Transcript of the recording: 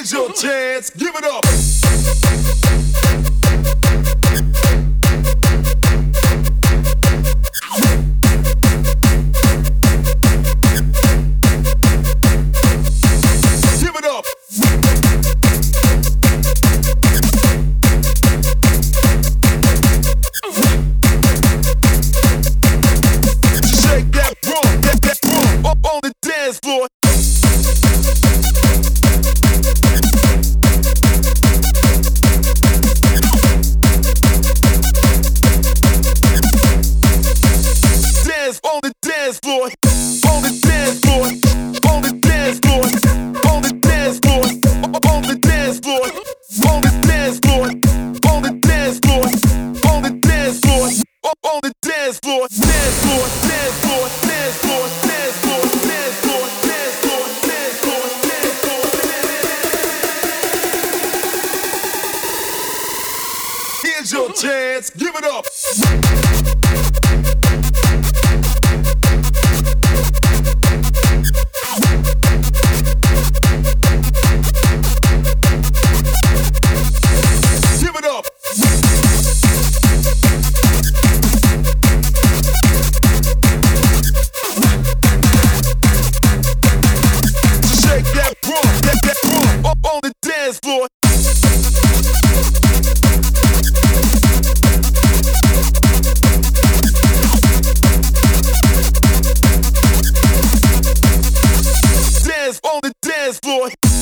Here's your chance, give it up. Give it up. Shake that drum up on the dance floor. Dance on the dance floor, on the dance floor, on the dance floor, on the dance floor, on the dance floor, on the dance floor, on the dance floor, on the dance floor, on the dance floor, dance floor, dance floor, dance floor, dance floor, dance floor, dance floor, dance floor, dance floor. Here's your chance, give it up. Give it up. Shake that drum up on the dance floor. Dance on the dance floor.